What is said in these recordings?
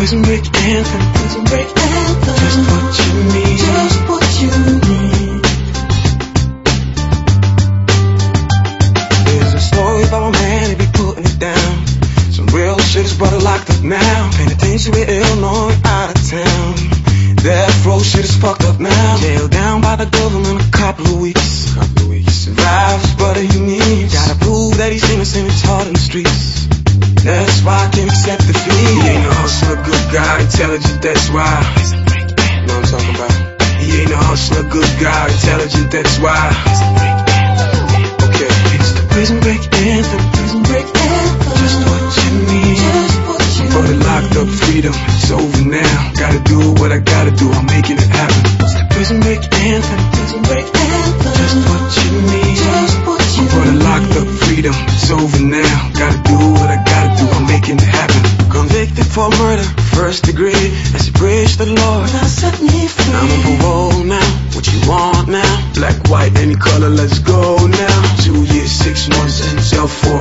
Prison break anthem. Prison break anthem. Just what you need. Just what you need. There's a story about a man, he be putting it down. Some real shit is brother locked up now. Penitentiary, Illinois, out of town. Death row shit is fucked up now. Jailed down by the government a couple of weeks. Survives, brother, you need. Gotta prove that he's innocent, it's hard in the streets. That's why I can't accept defeat. He ain't a hustler, good guy, intelligent, that's why. You know what I'm talking about? He ain't a hustler, good guy, intelligent, that's why. Okay, it's the prison break anthem. Prison break anthem. Just what you need. Just what you For the locked up freedom, it's over now. Gotta do what I gotta do, I'm making it happen. It's the prison break anthem. Prison break anthem. Just what you need. Just what you For the need. locked up freedom, it's over now. Gotta do what I gotta do, I'm making it happen. Convicted for murder, first degree. As you praise the Lord, Now set me free. I'm on parole now. What you want now? Black, white, any color, let's go now. 2 years, 6 months in jail for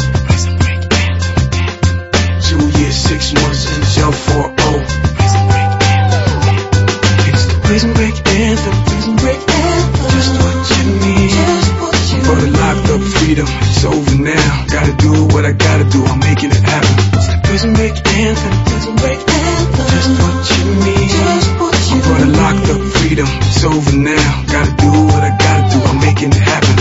2 years, 6 months in jail for It's the prison break anthem. Prison break anthem. Just what you need. Just what you For the locked up freedom, it's over now. Gotta do what I gotta do, I'm making it happen. It's the prison break anthem. Prison break anthem. Just what you need. Just what you For the need. locked up freedom, it's over now. Gotta do what I gotta do, I'm making it happen.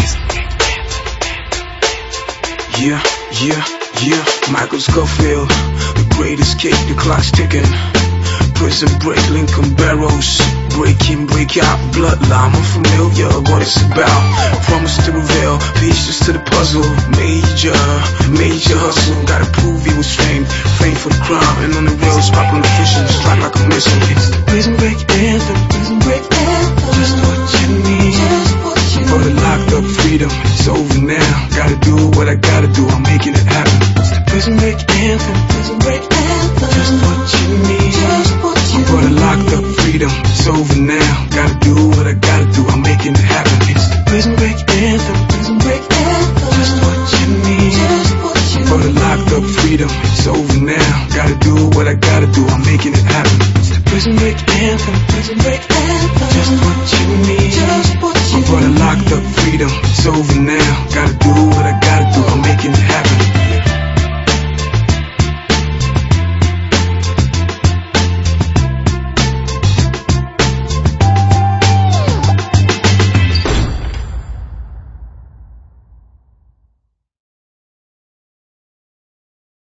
Yeah, yeah, yeah. Michael Scofield, the greatest kick, the clock's ticking. Prison break, Lincoln Barrows. Break in, break out, bloodline, I'm familiar what it's about. Promise to reveal pieces to the puzzle. Major hustle. Gotta prove he was framed for the crime. And on the rails, popping the fishing, strike like a missile. It's the prison break anthem. Prison break anthem. Just what you need. Just what you For the need. locked up freedom, it's over now. Gotta do what I gotta do, I'm making it happen. It's the prison break anthem. Prison break anthem. Just what you need. Just what you For the need. locked up freedom, it's over now. Gotta do what I gotta do, I'm making it happen. It's the prison break anthem. Prison break anthem. Just what you need. Just what you For the need. locked up freedom, it's over now. Gotta do what I gotta do, I'm making it happen. It's the prison break anthem. Prison break anthem. Just what